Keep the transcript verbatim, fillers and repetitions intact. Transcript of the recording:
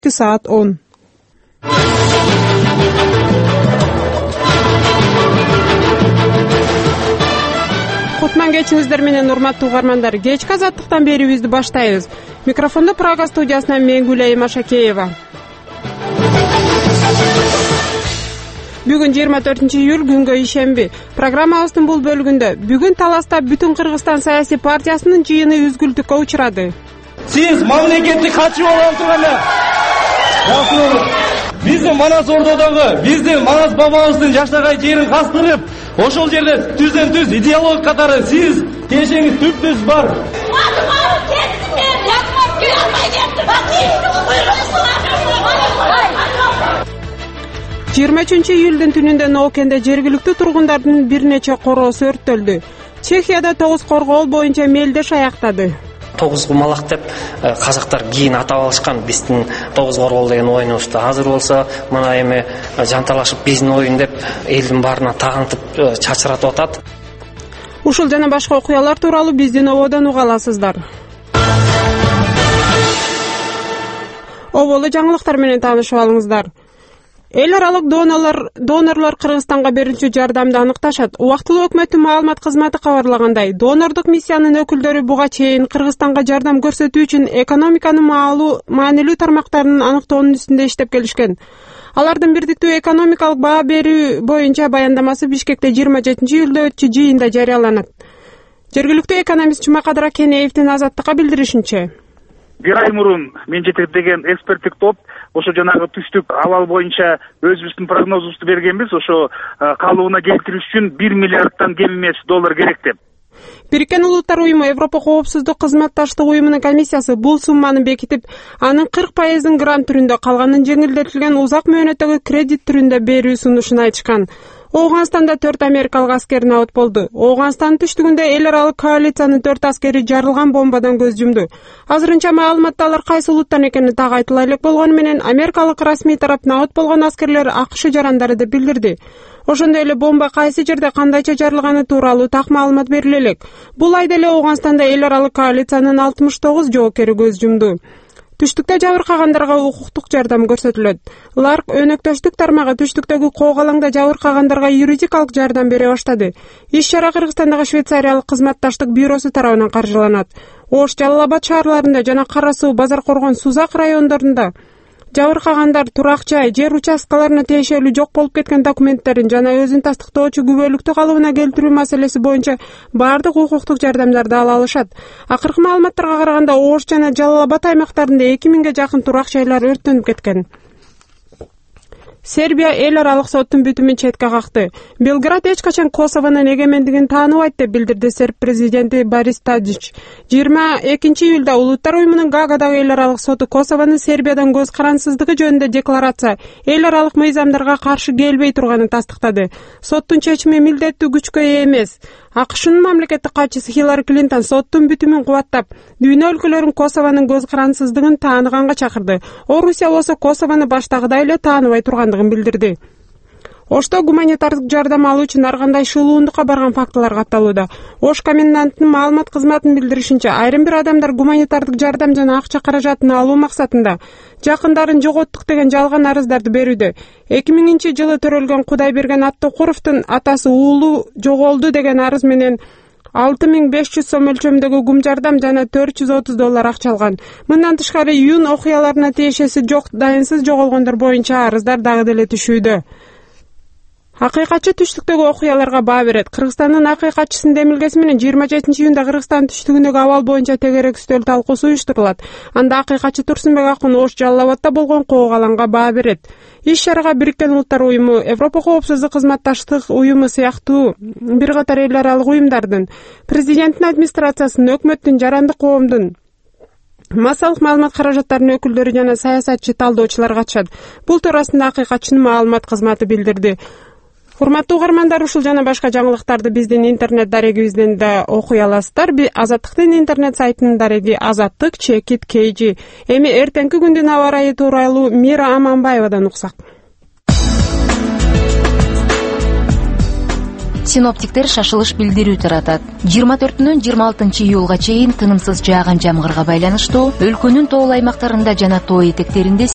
Saat on. Кутман кечиңиздер менен урматтуу угармандар. Кечки азаттыктан берүүбүздү баштайбыз. Микрофондо Прага студиясынан мен Гүлай Машакеева. Бүгүн жыйырма төртүнчү июль күнгө ишемби. Программабыздын бул бөлүгүндө бүгүн Таласта Бүтүн Кыргызстан саясий партиясынын жыйыны үзгүлтүккө учурады. Сиз мамлекеттик катчы болуп турганда биздин Манас Ордодогу, биздин Манас бабабыздын жаштаган жерин кастырып, ошол жерде түздөн түз идеология катары сиз тиешеңиз түп-түз бар. жыйырма үчүнчү июлдун түнүндө Ноокенде жергиликтүү тургундардын бир нече короосу өрттөлдү. Чехияда тогуз коргоол боюнча мелдеш аяктады. Тогуз кумалак деп казактар кийин атап алышкан. Биздин тогуз коргоол деген оюнубузда азыр болсо мына эми жанталашып биздин оюн деп элдин баарына тагынтып чачыратып атат. Ушул жана башка окуялар тууралуу биздин ободон уга аласыздар. Оболу жаңылыктар менен таанышып алыңыздар. Эл аралык донорлор донорлор Кыргызстанга берүүчү жардамды аныкташат. Убактылуу өкмөттүн маалымат кызматы кабарлагандай, донордук миссиянын өкүлдөрү буга чейин Кыргызстанга жардам көрсөтүү үчүн экономиканын маанилүү тармактарын аныктоонун үстүндө иштеп келишкен. Алардын бирдиктүү экономикалык баа берүү боюнча баяндамасы Бишкекте жыйырма жетинчи июлда өткөн жыйында жарыяланат. Жергиликтүү экономист Жумакадыр Акенеевдин Азаттыкка билдиришинче, бир ай мурун мен жетектеген эксперттик топ ошо жанагы түштүк абал боюнча өзүбүздүн прогнозубузду бергенбиз. Ошо калыбына келтириш үчүн бир миллиарддан кем эмес доллар керек деп. Бириккен Улуттар уюму Европа коопсуздук кызматташтык уюмунун комиссиясы бул сумманы бекитип, анын кырк пайызын грант түрүндө, калганын жеңилдетилген узак мөөнөттөгү кредит түрүндө берүү сунушун айтышкан. Оогунстанда төрт америкалык аскер набыт болду. Оогунстандын түштүгүндө эл аралык коалициянын төрт аскери жарылган бомбадан көз жумду. Азырынча маалыматта алар кайсы улуттан экени так айтыла элек болгону менен америкалык расмий тарап набыт болгон аскерлер АКШ жарандары деп билдирди. Ошондой эле бомба кайсы жерде кандайча жарылганы тууралуу так маалымат бериле элек. Бул айда эле Оогунстанда эл аралык коалициянын алтымыш тогуз жоокери көз жумду. Түштүктө жабыркагандарга укуктук жардам көрсөтүлөт. Ларк өнөктөштүк тармагы түштүктөгү коогалаңда жабыркагандарга юридикалык жардам бере баштады. Иш чара Кыргызстандагы Швейцариялык кызматташтык бюросу тарабынан каржыланат. Ош, Жалал Абад шаарларында жана Кара Суу, Базар Коргон, Сузак райондорунда жабыркагандар турак жай, жер участкаларына тиешелүү жок болуп кеткен документтерин жана өзүн тастыктоочу күбөлүктү калыбына келтирүү маселеси боюнча баардык укуктук жардамдарды ала алышат. Акыркы маалыматтарга караганда Ош жана Жалал Абад аймактарында эки миңге жакын турак жайлар өрттөнүп кеткен. Сербия эл аралык соттун бүтүмүн четке какты. Белград эч качан Косовонун эгемендигин тааныбайт деп билдирди серб президенти Борис Тадич. жыйырма экинчи июлда Улуттар уюмунун Гаагадагы эл аралык соту Косовонун Сербиядан көз карансыздыгы жөнүндө декларация эл аралык мыйзамдарга каршы келбей турганын тастыктады. Соттун чечими милдеттүү күчкө ээ эмес. АКШнын мамлекеттик катчысы Хиллари Клинтон соттун бүтүмүн кубаттап, дүйнө өлкөлөрүн Косовонун көз карансыздыгын тааныганга чакырды. Орусия болсо Косовону баштагыдай эле тааныбай тургандыгын билдирди. Ошто гуманитардык жардам алуу үчүн ар кандай шылуундукка барган фактылар катталууда. Ош комендантынын маалымат кызматынын билдиришинче, айрым бир адамдар гуманитардык жардам жана акча каражатын алуу максатында жакындарын жоготтук деген жалган арыздарды берүүдө. эки миңинчи жылы төрөлгөн Кудайберген Аттокуровдун атасы уулу жоголду деген арыз менен алты миң беш жүз сом өлчөмдөгү гум жардам жана төрт жүз отуз доллар акча алган. Мындан тышкары июнь окуяларына тиешеси жок дайынсыз жоголгондор боюнча арыздар дагы деле түшүүдө. Акыйкатчы түштүктөгү окуяларга баа берет. Кыргызстандын акыйкатчысынын демилгеси менен жыйырма жетинчи июнда Кыргызстан түштүгүндөгү абал боюнча тегерек үстөл талкуусу уюштурулат. Анда акыйкатчы Турсунбек Акын Ош, Жалал Абадда болгон коогалаңга баа берет. Иш чарага Бириккен Улуттар уюму, Европа коопсуздук кызматташтык уюму сыяктуу бир катар эл аралык уюмдардын, президенттин администрациясынын, өкмөттүн, жарандык коомдун, массалык маалымат каражаттарынын өкүлдөрү жана саясатчы талдоочулар катышат. Бул туурасында акыйкатчынын маалымат кызматы билдирди. Урматтуу угармандар, ушул жана башка жаңылыктарды биздин интернет дарегибизден да окуй аласыздар. Азаттыктын интернет сайтынын дареги азаттык чекит kg. Эми эртеңки күндүн аба ырайы тууралуу Мира Аманбаевадан уксак. Синоптиктер шашылыш билдирүү таратат. жыйырма төртүнөн жыйырма алтынчы июлга чейин тынымсыз жааган жамгырга байланыштуу өлкөнүн тоол аймактарында жана тоо этектеринде